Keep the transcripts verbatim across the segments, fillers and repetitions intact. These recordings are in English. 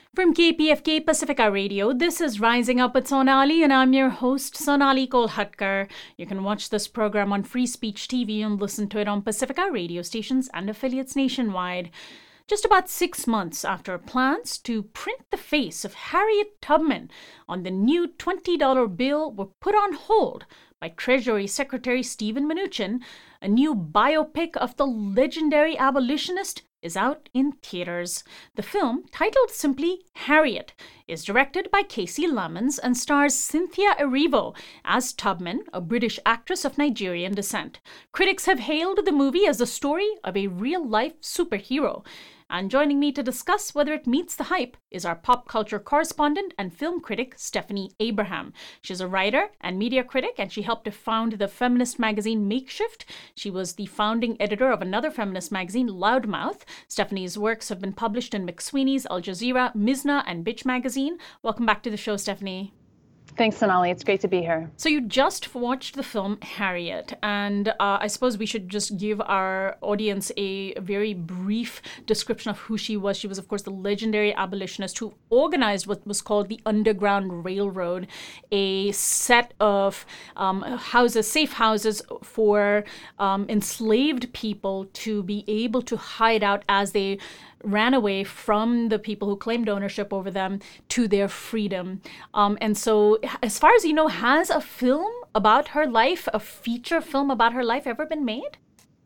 From K P F K Pacifica Radio, this is Rising Up with Sonali, and I'm your host, Sonali Kolhatkar. You can watch this program on Free Speech T V and listen to it on Pacifica radio stations and affiliates nationwide. Just about six months after plans to print the face of Harriet Tubman on the new twenty dollar bill were put on hold by Treasury Secretary Steven Mnuchin, a new biopic of the legendary abolitionist is out in theaters. The film, titled simply Harriet, is directed by Casey Lemons and stars Cynthia Erivo as Tubman, a British actress of Nigerian descent. Critics have hailed the movie as the story of a real-life superhero. And joining me to discuss whether it meets the hype is our pop culture correspondent and film critic, Stephanie Abraham. She's a writer and media critic, and she helped to found the feminist magazine Makeshift. She was the founding editor of another feminist magazine, Loudmouth. Stephanie's works have been published in McSweeney's, Al Jazeera, Mizna, and Bitch magazine. Welcome back to the show, Stephanie. Thanks, Sonali. It's great to be here. So you just watched the film Harriet, and uh, I suppose we should just give our audience a very brief description of who she was. She was, of course, the legendary abolitionist who organized what was called the Underground Railroad, a set of um, houses, safe houses for um, enslaved people to be able to hide out as they ran away from the people who claimed ownership over them to their freedom. Um, and so, as far as you know, has a film about her life, a feature film about her life, ever been made?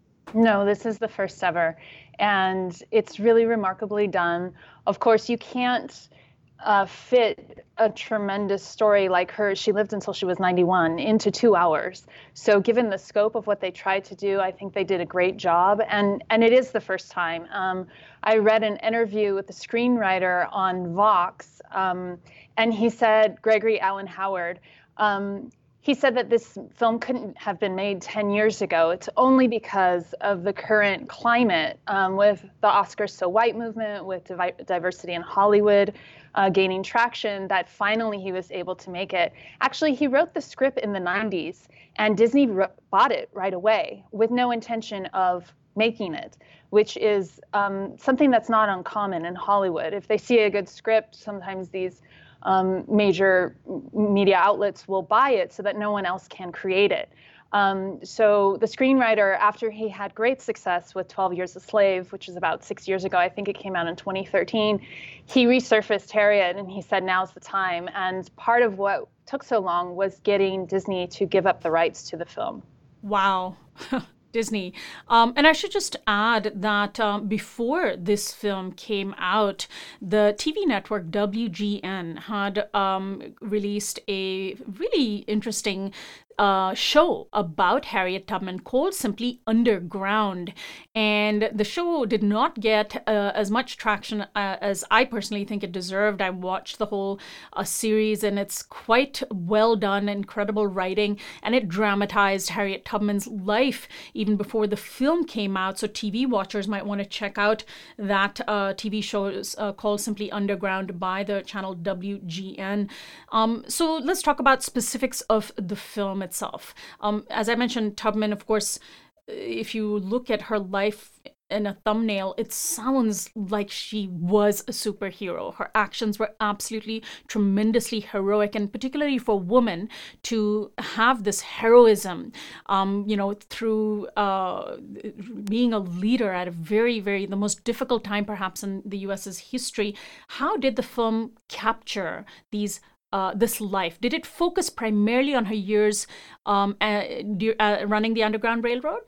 No, this is the first ever. And it's really remarkably done. Of course, you can't uh, fit a tremendous story like hers. She lived until she was ninety-one into two hours. So given the scope of what they tried to do, I think they did a great job. And, and it is the first time. Um, I read an interview with the screenwriter on Vox, um, and he said, Gregory Allen Howard, um, he said that this film couldn't have been made ten years ago. It's only because of the current climate um, with the Oscars So White movement, with divi- diversity in Hollywood uh, gaining traction, that finally he was able to make it. Actually, he wrote the script in the nineties, and Disney ro- bought it right away with no intention of making it, which is um, something that's not uncommon in Hollywood. If they see a good script, sometimes these um, major media outlets will buy it so that no one else can create it. Um, so the screenwriter, after he had great success with twelve Years a Slave, which is about six years ago, I think it came out in twenty thirteen, he resurfaced Harriet and he said, now's the time. And part of what took so long was getting Disney to give up the rights to the film. Wow. Disney. Um, and I should just add that um, before this film came out, the T V network W G N had um, released a really interesting uh, show about Harriet Tubman called simply Underground. And the show did not get uh, as much traction uh, as I personally think it deserved. I watched the whole uh, series, and it's quite well done, incredible writing, and it dramatized Harriet Tubman's life even before the film came out. So T V watchers might want to check out that uh, T V show uh, called simply Underground by the channel W G N. Um, so let's talk about specifics of the film itself. Um, as I mentioned, Tubman, of course, if you look at her life in a thumbnail, it sounds like she was a superhero. Her actions were absolutely tremendously heroic, and particularly for women to have this heroism, um, you know, through uh, being a leader at a very, very, the most difficult time perhaps in the U S's history. How did the film capture these Uh, this life? Did it focus primarily on her years um, uh, de- uh, running the Underground Railroad?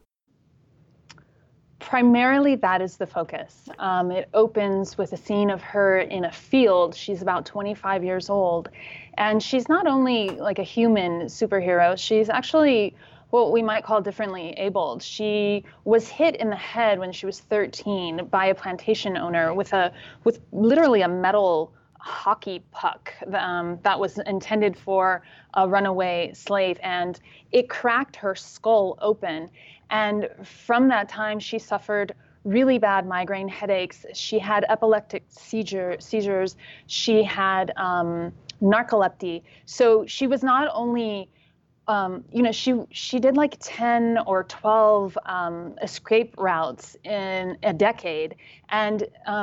Primarily, that is the focus. Um, it opens with a scene of her in a field. She's about twenty-five years old, and she's not only like a human superhero, she's actually what we might call differently abled. She was hit in the head when she was thirteen by a plantation owner with a with literally a metal hockey puck um, that was intended for a runaway slave, and it cracked her skull open. And from that time, she suffered really bad migraine headaches. She had epileptic seizure, seizures. She had um, narcolepsy. So she was not only Um, you know, she she did like ten or twelve um, escape routes in a decade, and um,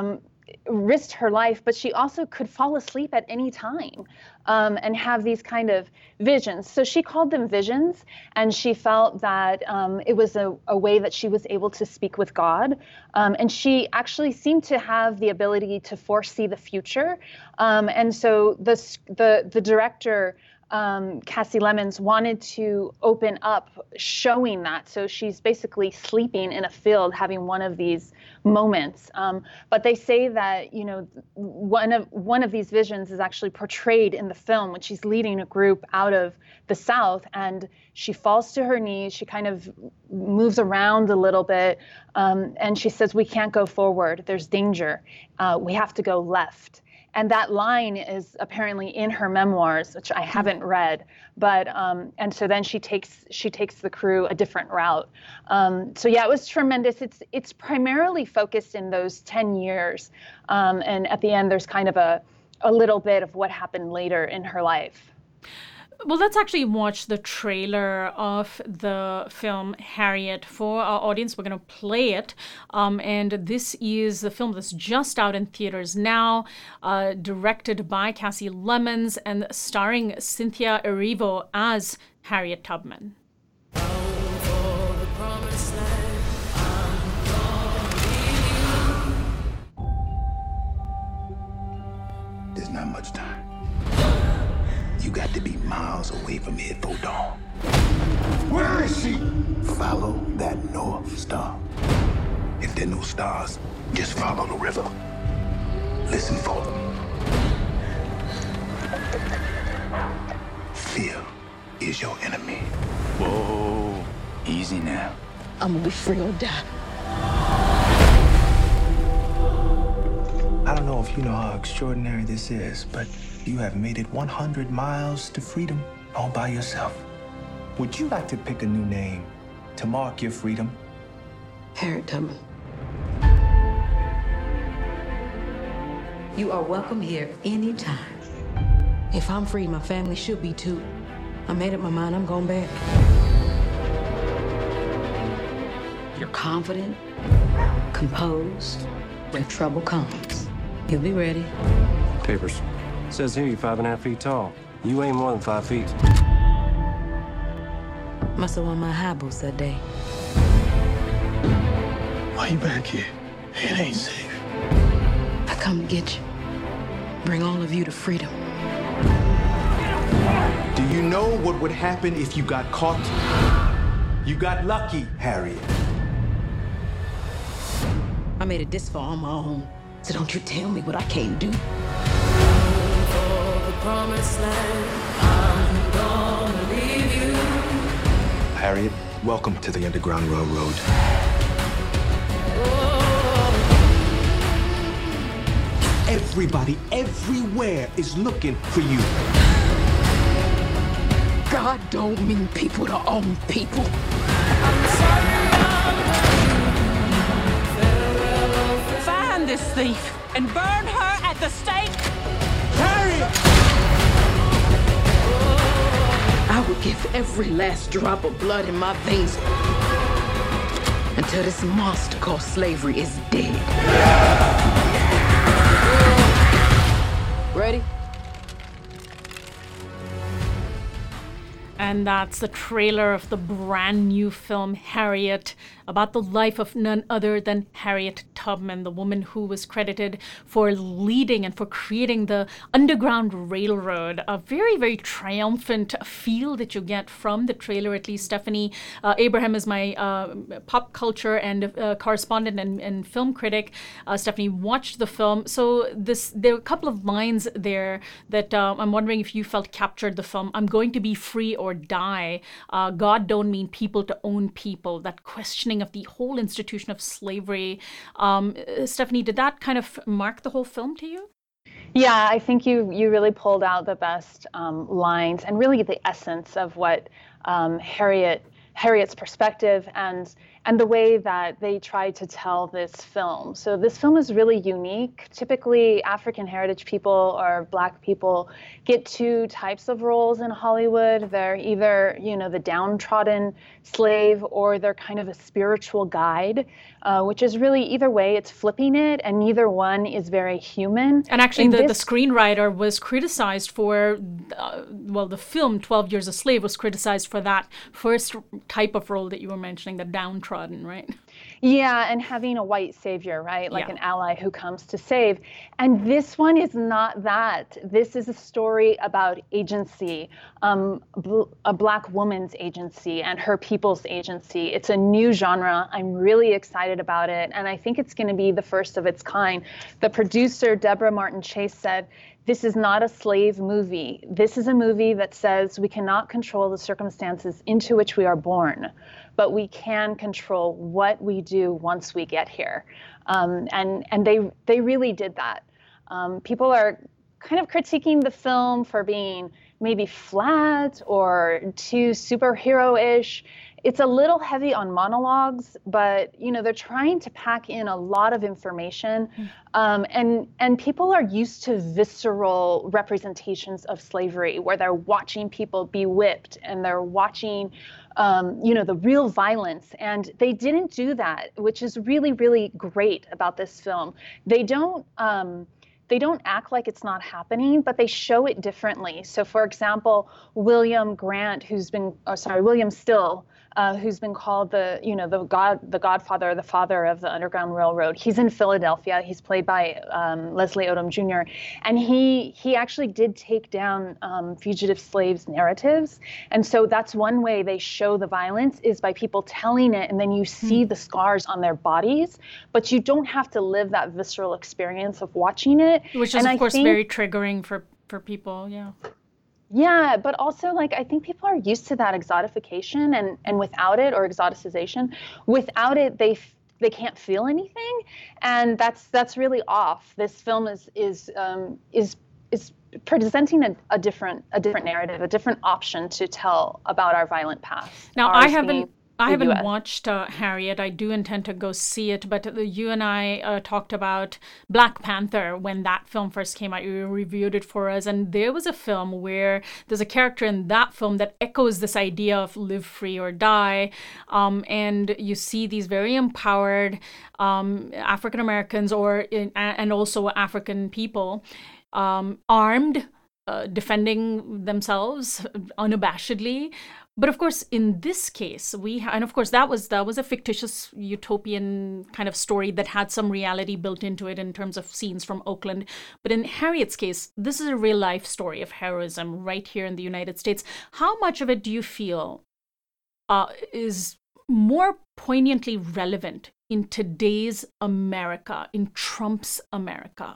risked her life, but she also could fall asleep at any time um, and have these kind of visions. So she called them visions, and she felt that um, it was a, a way that she was able to speak with God. Um, and she actually seemed to have the ability to foresee the future. Um, and so the, the, the director, Um, Kasi Lemmons, wanted to open up showing that. So she's basically sleeping in a field, having one of these moments. Um, but they say that, you know, one of one of these visions is actually portrayed in the film when she's leading a group out of the South, and she falls to her knees. She kind of moves around a little bit, um, and she says, "We can't go forward. There's danger. Uh, we have to go left." And that line is apparently in her memoirs, which I haven't read. But um, and so then she takes she takes the crew a different route. Um, so yeah, it was tremendous. It's it's primarily focused in those ten years, um, and at the end there's kind of a a little bit of what happened later in her life. Well, let's actually watch the trailer of the film Harriet. For our audience, we're going to play it. Um, and this is the film that's just out in theaters now, uh, directed by Kasi Lemmons and starring Cynthia Erivo as Harriet Tubman. There's not much time. You got to be miles away from here before dawn. Where is she? Follow that North Star. If there are no stars, just follow the river. Listen for them. Fear is your enemy. Whoa, easy now. I'm gonna be free or die. I don't know if you know how extraordinary this is, but you have made it one hundred miles to freedom all by yourself. Would you like to pick a new name to mark your freedom? Harriet Tubman. You are welcome here anytime. If I'm free, my family should be too. I made up my mind, I'm going back. You're confident, composed. When trouble comes, you'll be ready. Papers. Says here you're five and a half feet tall. You ain't more than five feet. Must have won my high boots that day. Why you back here? It ain't safe. I come to get you. Bring all of you to freedom. Do you know what would happen if you got caught? You got lucky, Harriet. I made it this far on my own, so don't you tell me what I can't do. Harriet, welcome to the Underground Railroad. Everybody, everywhere is looking for you. God don't mean people to own people. Find this thief and burn her at the stake. Harriet! I would give every last drop of blood in my veins until this monster called slavery is dead. Ready? And that's the trailer of the brand new film Harriet, about the life of none other than Harriet Tubman, the woman who was credited for leading and for creating the Underground Railroad. A very, very triumphant feel that you get from the trailer, at least. Stephanie uh, Abraham is my uh, pop culture and uh, correspondent and, and film critic. Uh, Stephanie watched the film. So this there are a couple of lines there that uh, I'm wondering if you felt captured the film. I'm going to be free or die. Uh, God don't mean people to own people. That questioning of the whole institution of slavery. Um, Stephanie, did that kind of mark the whole film to you? Yeah, I think you you really pulled out the best um, lines and really the essence of what um, Harriet Harriet's perspective and and the way that they tried to tell this film. So this film is really unique. Typically, African heritage people or Black people get two types of roles in Hollywood. They're either, you know, the downtrodden slave, or they're kind of a spiritual guide, uh, which is really, either way, it's flipping it, and neither one is very human. And actually, In the, the this- screenwriter was criticized for, uh, well, the film twelve Years a Slave was criticized for that first type of role that you were mentioning, the downtrodden, right? Yeah, and having a white savior, right? Like Yeah. an ally who comes to save. And this one is not that. This is a story about agency, um, bl- a Black woman's agency and her people's agency. It's a new genre. I'm really excited about it. And I think it's going to be the first of its kind. The producer, Deborah Martin Chase, said, "This is not a slave movie. This is a movie that says we cannot control the circumstances into which we are born, but we can control what we do once we get here." Um, and and they they really did that. Um, people are kind of critiquing the film for being maybe flat or too superhero-ish. It's a little heavy on monologues, but you know they're trying to pack in a lot of information, um, and and people are used to visceral representations of slavery, where they're watching people be whipped and they're watching, um, you know, the real violence. And they didn't do that, which is really, really great about this film. They don't. Um, They don't act like it's not happening, but they show it differently. So, for example, William Grant, who's been, oh, sorry, William Still, uh, who's been called the, you know, the god, the godfather, the father of the Underground Railroad. He's in Philadelphia. He's played by um, Leslie Odom Junior And he he actually did take down um, fugitive slaves' narratives. And so that's one way they show the violence, is by people telling it, and then you see mm. the scars on their bodies, but you don't have to live that visceral experience of watching it. Which is, and of I course, think, very triggering for, for people, yeah. Yeah, but also, like, I think people are used to that exotification, and, and without it, or exoticization, without it, they they can't feel anything, and that's that's really off. This film is is um, is is presenting a, a different a different narrative, a different option to tell about our violent past. Now, I haven't. I haven't U S watched uh, Harriet. I do intend to go see it, but uh, you and I uh, talked about Black Panther when that film first came out. You reviewed it for us, and there was a film where there's a character in that film that echoes this idea of live free or die, um, and you see these very empowered um, African Americans, or in, and also African people, um, armed, uh, defending themselves unabashedly. But of course, in this case, we and of course that was that was a fictitious utopian kind of story that had some reality built into it in terms of scenes from Oakland. But in Harriet's case, this is a real life story of heroism right here in the United States. How much of it do you feel uh, is more poignantly relevant in today's America, in Trump's America?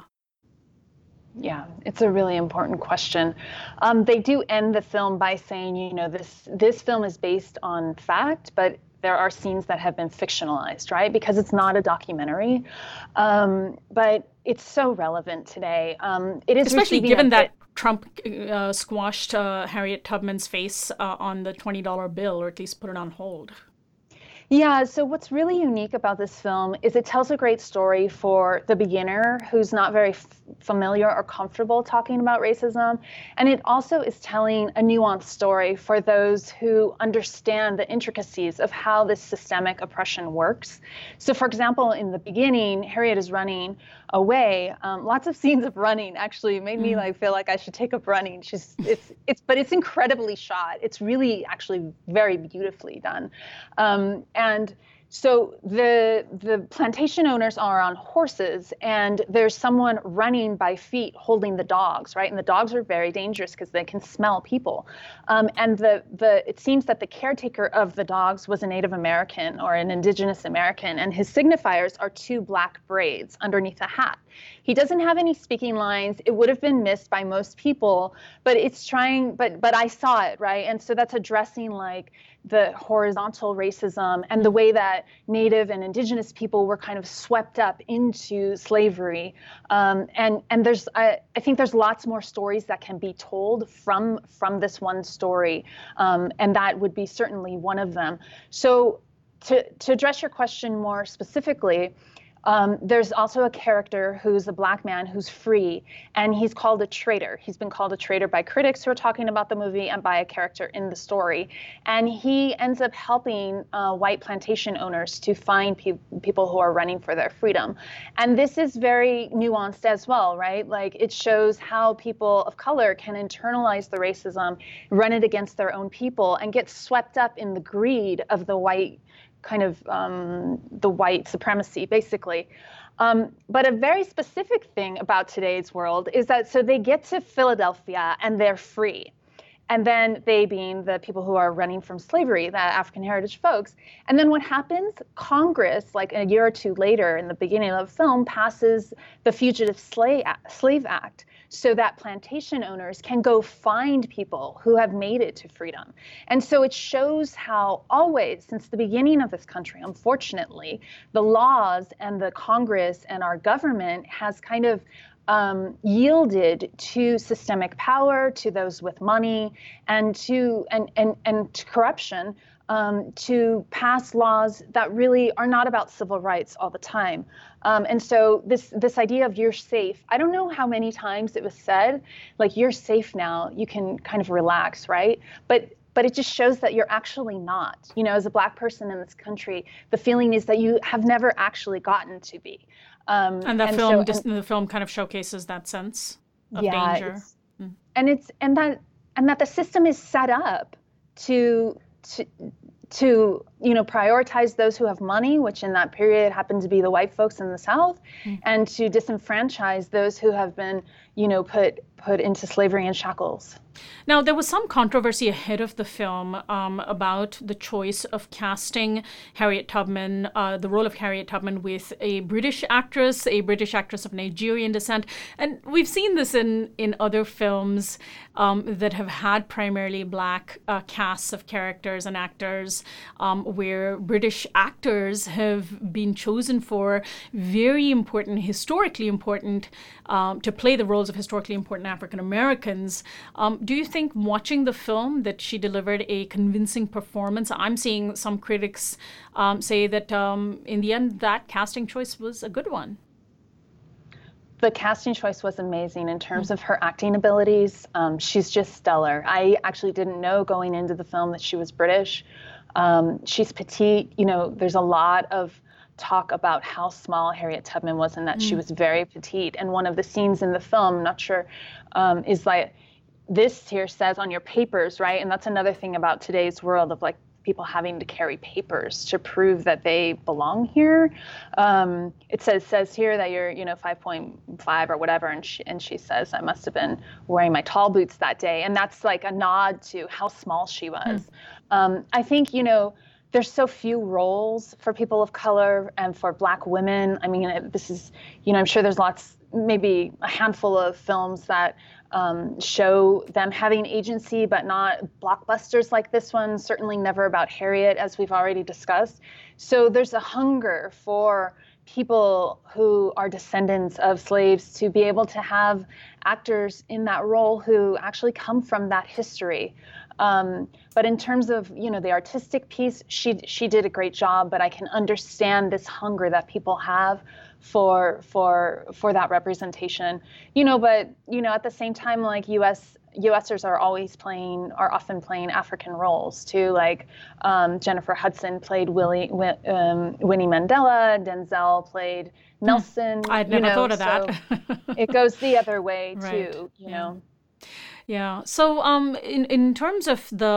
Yeah, it's a really important question. Um, they do end the film by saying, you know, this this film is based on fact, but there are scenes that have been fictionalized, right? Because it's not a documentary. Um, but it's so relevant today. Um, it is especially given a, that Trump uh, squashed uh, Harriet Tubman's face uh, on the twenty dollar bill, or at least put it on hold. Yeah, so what's really unique about this film is it tells a great story for the beginner who's not very f- familiar or comfortable talking about racism. And it also is telling a nuanced story for those who understand the intricacies of how this systemic oppression works. So for example, in the beginning, Harriet is running away. Um, lots of scenes of running actually made me like feel like I should take up running. She's it's it's but it's incredibly shot. It's really actually very beautifully done. Um, and so the the plantation owners are on horses, and there's someone running by feet holding the dogs, right? And the dogs are very dangerous because they can smell people. Um, and the the it seems that the caretaker of the dogs was a Native American or an Indigenous American, and his signifiers are two black braids underneath a hat. He doesn't have any speaking lines. It would have been missed by most people, but it's trying, but but I saw it, right? And so that's addressing like the horizontal racism and the way that Native and Indigenous people were kind of swept up into slavery. Um, and and there's, I, I think there's lots more stories that can be told from, from this one story. Um, and that would be certainly one of them. So to, to address your question more specifically, Um, there's also a character who's a black man who's free, and he's called a traitor. He's been called a traitor by critics who are talking about the movie and by a character in the story. And he ends up helping uh, white plantation owners to find pe- people who are running for their freedom. And this is very nuanced as well, right? Like, it shows how people of color can internalize the racism, run it against their own people, and get swept up in the greed of the white kind of um, the white supremacy, basically. Um, but a very specific thing about today's world is that, so they get to Philadelphia and they're free. And then they being the people who are running from slavery, the African heritage folks. And then what happens? Congress, like a year or two later in the beginning of the film, passes the Fugitive Slave Act, so that plantation owners can go find people who have made it to freedom. And so it shows how always, since the beginning of this country, unfortunately, the laws and the Congress and our government has kind of um, yielded to systemic power, to those with money, and to and and and to corruption, um, to pass laws that really are not about civil rights all the time. Um, and so this this idea of you're safe, I don't know how many times it was said, like, you're safe now, you can kind of relax, right? But but it just shows that you're actually not. You know, as a Black person in this country, the feeling is that you have never actually gotten to be. Um, and the and film, so, and, just, the film kind of showcases that sense of yeah, danger. It's, mm. and it's and that and that the system is set up to to to you know prioritize those who have money, which in that period happened to be the white folks in the South, mm. and to disenfranchise those who have been you know put put into slavery and shackles. Now, there was some controversy ahead of the film um, about the choice of casting Harriet Tubman, uh, the role of Harriet Tubman, with a British actress, a British actress of Nigerian descent. And we've seen this in, in other films um, that have had primarily Black uh, casts of characters and actors, um, where British actors have been chosen for very important, historically important, um, to play the roles of historically important African Americans. Um, do you think, watching the film, that she delivered a convincing performance? I'm seeing some critics um, say that um, in the end, that casting choice was a good one. The casting choice was amazing in terms mm-hmm. of her acting abilities. Um, she's just stellar. I actually didn't know going into the film that she was British. Um, she's petite. You know, there's a lot of talk about how small Harriet Tubman was and that mm. she was very petite. And one of the scenes in the film, I'm not sure, um, is like, this here says on your papers, right? And that's another thing about today's world of like people having to carry papers to prove that they belong here. Um, it says says here that you're, you know, five point five or whatever, and she and she says I must have been wearing my tall boots that day, and that's like a nod to how small she was. Mm. Um, I think you know. There's so few roles for people of color and for Black women. I mean, this is, you know, I'm sure there's lots, maybe a handful of films that um, show them having agency, but not blockbusters like this one, certainly never about Harriet, as we've already discussed. So there's a hunger for people who are descendants of slaves to be able to have actors in that role who actually come from that history. Um, but in terms of, you know, the artistic piece, she she did a great job, but I can understand this hunger that people have for for for that representation. You know, but, you know, at the same time, like U S USers are always playing, are often playing African roles too. Like um, Jennifer Hudson played Willie, um, Winnie Mandela, Denzel played Nelson. I'd never you know, thought of so that. It goes the other way right. too, you yeah. know. Yeah. So um, in, in terms of the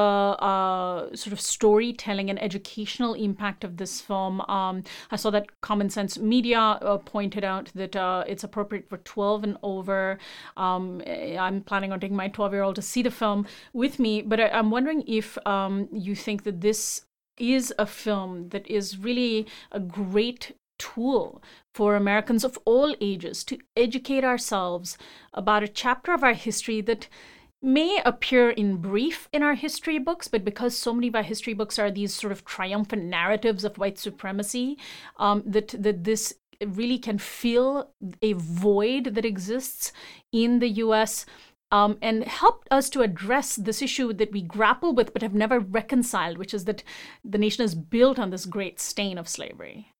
uh, sort of storytelling and educational impact of this film, um, I saw that Common Sense Media uh, pointed out that uh, it's appropriate for twelve and over. Um, I'm planning on taking my twelve-year-old to see the film with me, but I, I'm wondering if um, you think that this is a film that is really a great tool for Americans of all ages to educate ourselves about a chapter of our history that may appear in brief in our history books, but because so many of our history books are these sort of triumphant narratives of white supremacy, um, that, that this really can fill a void that exists in the U S um, and helped us to address this issue that we grapple with but have never reconciled, which is that the nation is built on this great stain of slavery?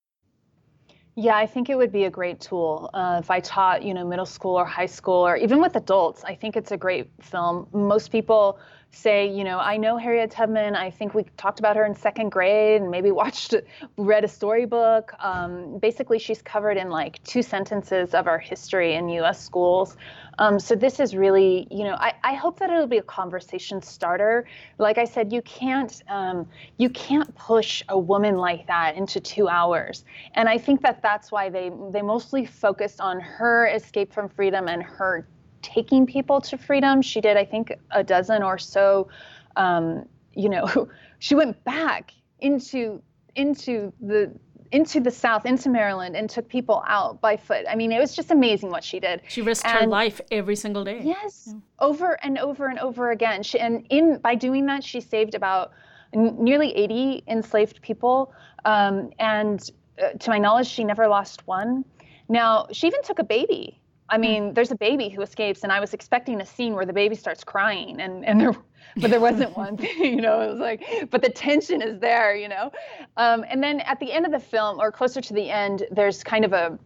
Yeah, I think it would be a great tool. Uh, if I taught, you know, middle school or high school, or even with adults, I think it's a great film. Most people say, you know, I know Harriet Tubman. I think we talked about her in second grade and maybe watched, read a storybook. Um, basically, she's covered in like two sentences of our history in U S schools. Um, so this is really, you know, I, I hope that it'll be a conversation starter. Like I said, you can't um, you can't push a woman like that into two hours. And I think that that's why they they mostly focused on her escape from freedom and her taking people to freedom. She did, I think, a dozen or so. Um, you know, she went back into into the into the South, into Maryland, and took people out by foot. I mean, it was just amazing what she did. She risked and, her life every single day. Yes, yeah. over and over and over again. She, and in by doing that, she saved about n- nearly eighty enslaved people. Um, and uh, to my knowledge, she never lost one. Now, she even took a baby. I mean, there's a baby who escapes, and I was expecting a scene where the baby starts crying, and, and there, but there wasn't one. You know, it was like, but the tension is there, you know. Um, and then at the end of the film, or closer to the end, there's kind of a,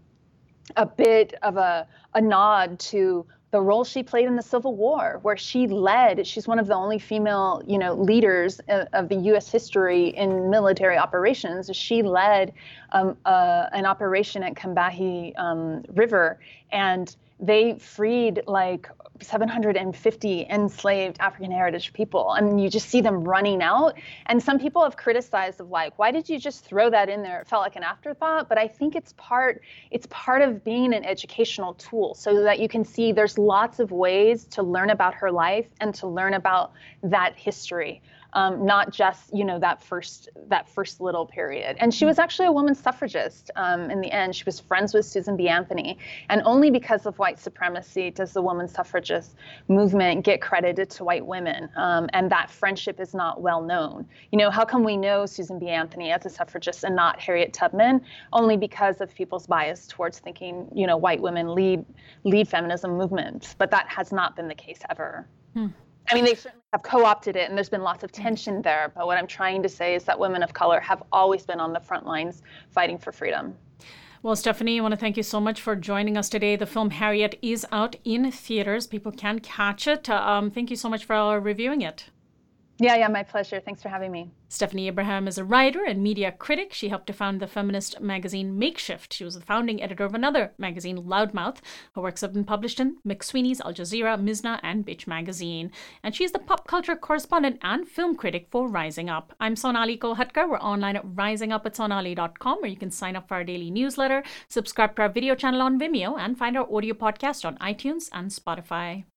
a bit of a, a nod to the role she played in the Civil War, where she led. She's one of the only female, you know, leaders of the U S history in military operations. She led um, uh, an operation at Combahee um, River, and they freed like seven hundred fifty enslaved African heritage people. I mean, you just see them running out. And some people have criticized of like, why did you just throw that in there? It felt like an afterthought. But I think it's part, it's part of being an educational tool, so that you can see there's lots of ways to learn about her life and to learn about that history. Um, not just, you know, that first that first little period. And she was actually a woman suffragist um, in the end. She was friends with Susan B. Anthony. And only because of white supremacy does the woman suffragist movement get credited to white women. Um, and that friendship is not well known. You know, how come we know Susan B. Anthony as a suffragist and not Harriet Tubman? Only because of people's bias towards thinking, you know, white women lead lead feminism movements. But that has not been the case ever. Hmm. I mean, they certainly have co-opted it, and there's been lots of tension there. But what I'm trying to say is that women of color have always been on the front lines fighting for freedom. Well, Stephanie, I want to thank you so much for joining us today. The film Harriet is out in theaters. People can catch it. Um, thank you so much for reviewing it. Yeah, yeah, my pleasure. Thanks for having me. Stephanie Abraham is a writer and media critic. She helped to found the feminist magazine Makeshift. She was the founding editor of another magazine, Loudmouth. Her works have been published in McSweeney's, Al Jazeera, Mizna, and Bitch magazine. And she's the pop culture correspondent and film critic for Rising Up. I'm Sonali Kolhatkar. We're online at rising up at sonali dot com, where you can sign up for our daily newsletter, subscribe to our video channel on Vimeo, and find our audio podcast on iTunes and Spotify.